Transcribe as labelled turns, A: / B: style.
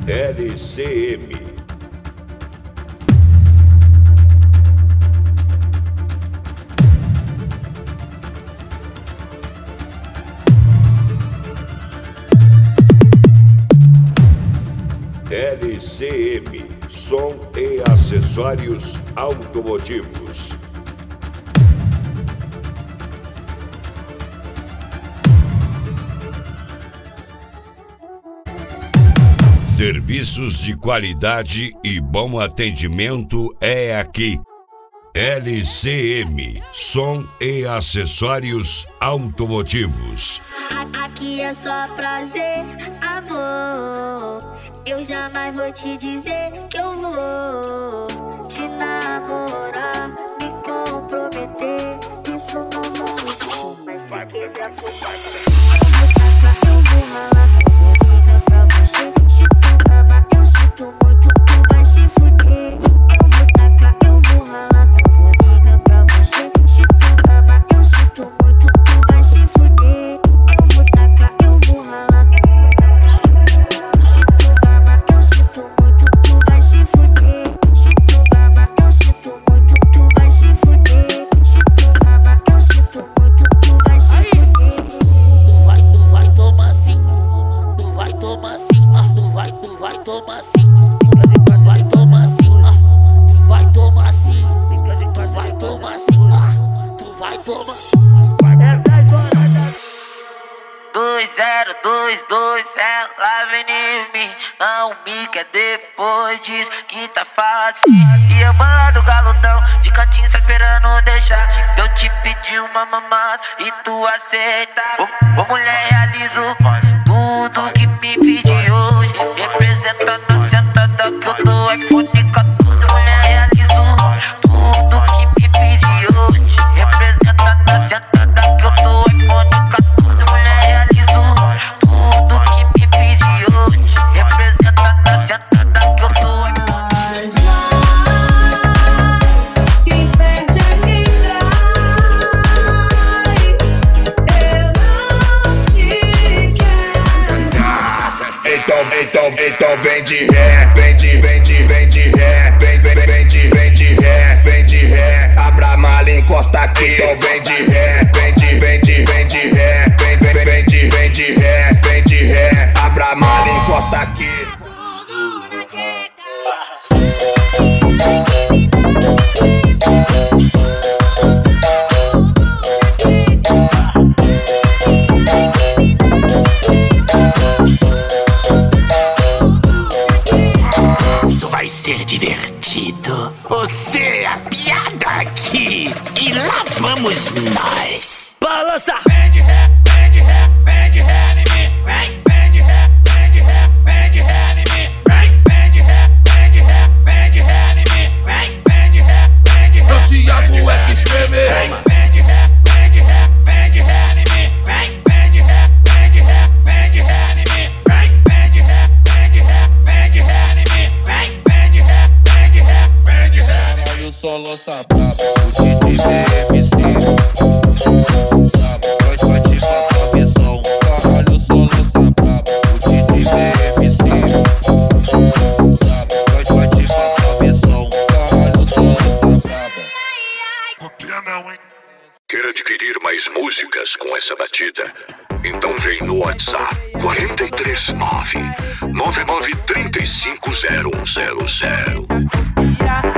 A: LCM. LCM, som e acessórios automotivos. Serviços de qualidade e bom atendimento é aqui. LCM, som e acessórios automotivos.
B: Aqui é só prazer, amor. Eu jamais vou te dizer que eu vou te namorar, me comprometer. Isso não vou, mas vai que me afundar. Eu vou ralar, vou ligar pra você. Se tu ama, eu sinto muito, tu vai se fuder. Eu vou tacar, eu vou ralar, vou ligar pra você. Se tu ama, eu sinto muito, tu vai se fuder. Eu vou tacar, eu vou ralar. Se tu ama, eu sinto muito, tu vai se fuder. Se tu ama, eu sinto muito, tu vai se fuder. Se tu ama, eu sinto muito, tu vai se fuder.
C: Tu vai tomar sim, tu vai tomar sim, tu vai tomar sim, tu vai tomar sim, tu vai tomar sim, tu vai tomar sim, tu vai tomar. 2022, ela vem em mim, não me quer depois diz que tá fácil. E eu bolado galudão, de cantinho só esperando deixar. Eu te pedi uma mamada e tu aceita. Ô mulher, realizo tudo que me pedi hoje. Representando a sentada que eu dou iPhone 14. Mulher, realizo tudo que me pedi hoje. Representando a sentada que eu dou iPhone 14. Mulher, realizo tudo que me pedi hoje. Representando a sentada que eu dou iPhone.
D: Quem perde é quem trai. Eu não te quero.
A: Então vem de ré, vem de ré, vem de ré, abra a mala e encosta aqui. Então vem de ré, vem de ré, vem de ré, abra a mala e encosta aqui.
C: Isso vai ser divertido. Você é a piada aqui e lá vamos nós. Balança! Vem de ré, vem de ré, vem de ré em mim. Vem de ré, vem de ré, vem de ré em mim. Vem de ré, vem de ré, vem de ré em mim. Vem de ré, vem de ré.
E: Meu Thiago é que espreme.
C: Vem de ré, vem de ré, vem de ré em mim. Vem de ré, vem de ré, vem de ré em mim. Vem de ré, vem de ré, vem de ré em mim. Vem de ré, vem de ré, vem de ré.
E: Caralho, só lança brabo, o DJ BMC. Pode passar visão. Caralho, só lança brabo, o DJ BMC. Pode passar visão. Caralho, só lança brabo.
C: Copia não, hein?
A: Quer adquirir mais músicas com essa batida? Então vem no WhatsApp 439 99 35 0100.